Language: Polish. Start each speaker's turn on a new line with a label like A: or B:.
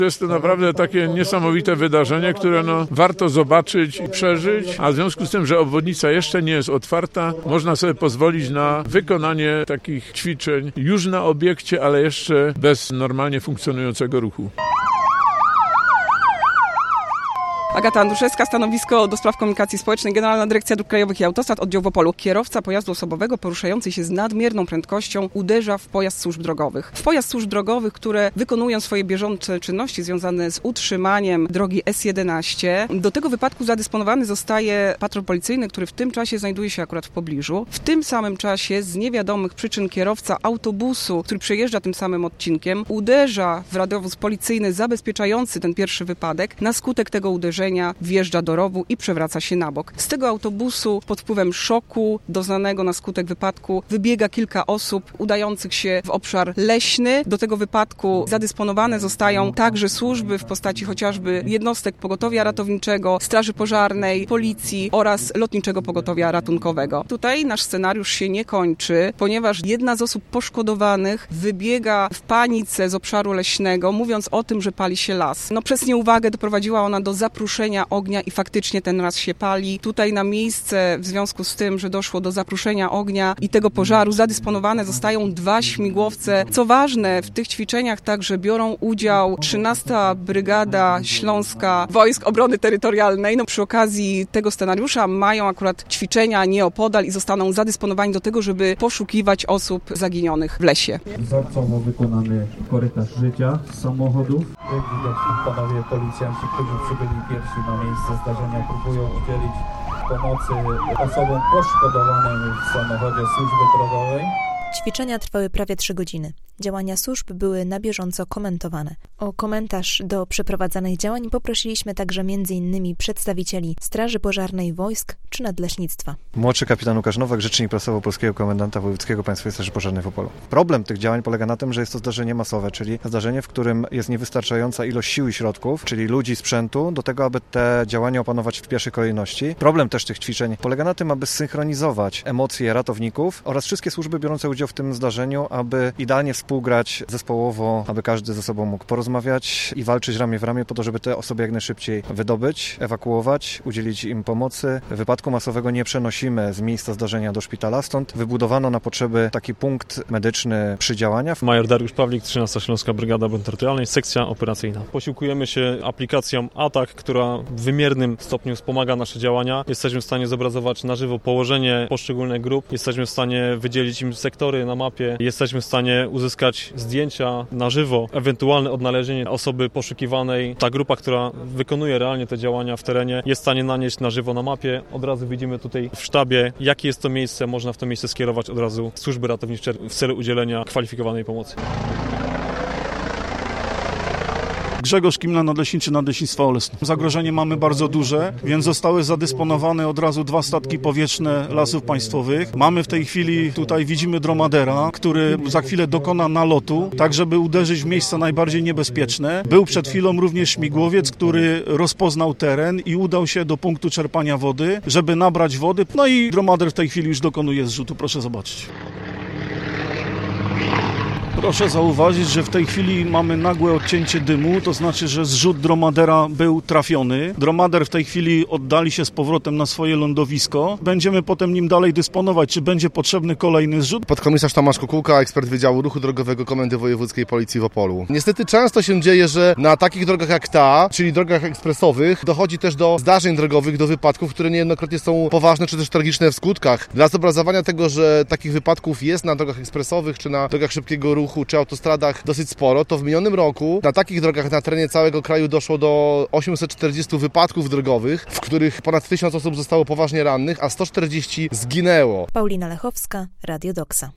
A: Jest to naprawdę takie niesamowite wydarzenie, które warto zobaczyć i przeżyć, a w związku z tym, że obwodnica jeszcze nie jest otwarta, można sobie pozwolić na wykonanie takich ćwiczeń już na obiekcie, ale jeszcze bez normalnie funkcjonującego ruchu.
B: Agata Andruszewska, stanowisko do spraw komunikacji społecznej, Generalna Dyrekcja Dróg Krajowych i Autostrad, oddział w Opolu. Kierowca pojazdu osobowego poruszający się z nadmierną prędkością uderza w pojazd służb drogowych. W pojazd służb drogowych, które wykonują swoje bieżące czynności związane z utrzymaniem drogi S11. Do tego wypadku zadysponowany zostaje patrol policyjny, który w tym czasie znajduje się akurat w pobliżu. W tym samym czasie z niewiadomych przyczyn kierowca autobusu, który przejeżdża tym samym odcinkiem, uderza w radiowóz policyjny zabezpieczający ten pierwszy wypadek. Na skutek tego uderzenia wjeżdża do rowu i przewraca się na bok. Z tego autobusu pod wpływem szoku doznanego na skutek wypadku wybiega kilka osób udających się w obszar leśny. Do tego wypadku zadysponowane zostają także służby w postaci chociażby jednostek pogotowia ratowniczego, straży pożarnej, policji oraz lotniczego pogotowia ratunkowego. Tutaj nasz scenariusz się nie kończy, ponieważ jedna z osób poszkodowanych wybiega w panice z obszaru leśnego, mówiąc o tym, że pali się las. Przez nieuwagę doprowadziła ona do zapruszenia ognia i faktycznie ten las się pali. Tutaj na miejsce w związku z tym, że doszło do zapruszenia ognia i tego pożaru zadysponowane zostają 2 śmigłowce. Co ważne, w tych ćwiczeniach także biorą udział 13. Brygada Śląska Wojsk Obrony Terytorialnej. Przy okazji tego scenariusza mają akurat ćwiczenia nieopodal i zostaną zadysponowani do tego, żeby poszukiwać osób zaginionych w lesie.
C: Wzorcowo wykonany korytarz życia z samochodów. Jak widać, panowie policjanci, którzy przybyli pierwsi na miejsce zdarzenia, próbują udzielić pomocy osobom poszkodowanym w samochodzie służby drogowej.
D: Ćwiczenia trwały prawie 3 godziny. Działania służb były na bieżąco komentowane. O komentarz do przeprowadzanych działań poprosiliśmy także m.in. przedstawicieli Straży Pożarnej, wojsk czy Nadleśnictwa.
E: Młodszy kapitan Łukasz Nowak, rzecznik prasowy polskiego komendanta wojewódzkiego Państwowej Straży Pożarnej w Opolu. Problem tych działań polega na tym, że jest to zdarzenie masowe, czyli zdarzenie, w którym jest niewystarczająca ilość sił i środków, czyli ludzi, sprzętu, do tego, aby te działania opanować w pierwszej kolejności. Problem też tych ćwiczeń polega na tym, aby zsynchronizować emocje ratowników oraz wszystkie służby biorące udział w tym zdarzeniu, aby idealnie współgrać zespołowo, aby każdy ze sobą mógł porozmawiać i walczyć ramię w ramię po to, żeby te osoby jak najszybciej wydobyć, ewakuować, udzielić im pomocy. Wypadku masowego nie przenosimy z miejsca zdarzenia do szpitala, stąd wybudowano na potrzeby taki punkt medyczny przy działaniach.
F: Major Dariusz Pawlik, 13. Śląska Brygada Obrony Terytorialnej, sekcja operacyjna. Posiłkujemy się aplikacją ATAK, która w wymiernym stopniu wspomaga nasze działania. Jesteśmy w stanie zobrazować na żywo położenie poszczególnych grup, jesteśmy w stanie wydzielić im sektory na mapie, jesteśmy w stanie uzyskać zdjęcia na żywo, ewentualne odnalezienie osoby poszukiwanej. Ta grupa, która wykonuje realnie te działania w terenie, jest w stanie nanieść na żywo na mapie. Od razu widzimy tutaj w sztabie, jakie jest to miejsce. Można w to miejsce skierować od razu służby ratownicze w celu udzielenia kwalifikowanej pomocy.
G: Grzegorz Kimla, nadleśniczy Nadleśnictwa Olesno. Zagrożenie mamy bardzo duże, więc zostały zadysponowane od razu 2 statki powietrzne Lasów Państwowych. Mamy w tej chwili, tutaj widzimy dromadera, który za chwilę dokona nalotu, tak żeby uderzyć w miejsca najbardziej niebezpieczne. Był przed chwilą również śmigłowiec, który rozpoznał teren i udał się do punktu czerpania wody, żeby nabrać wody. I dromader w tej chwili już dokonuje zrzutu, proszę zobaczyć. Proszę zauważyć, że w tej chwili mamy nagłe odcięcie dymu, to znaczy, że zrzut dromadera był trafiony. Dromader w tej chwili oddali się z powrotem na swoje lądowisko. Będziemy potem nim dalej dysponować, czy będzie potrzebny kolejny zrzut.
H: Podkomisarz Tomasz Kukułka, ekspert Wydziału Ruchu Drogowego Komendy Wojewódzkiej Policji w Opolu. Niestety często się dzieje, że na takich drogach jak ta, czyli drogach ekspresowych, dochodzi też do zdarzeń drogowych, do wypadków, które niejednokrotnie są poważne czy też tragiczne w skutkach. Dla zobrazowania tego, że takich wypadków jest na drogach ekspresowych czy na drogach szybkiego ruchu, czy autostradach dosyć sporo, to w minionym roku na takich drogach na terenie całego kraju doszło do 840 wypadków drogowych, w których ponad 1000 osób zostało poważnie rannych, a 140 zginęło.
D: Paulina Lechowska, Radio Doksa.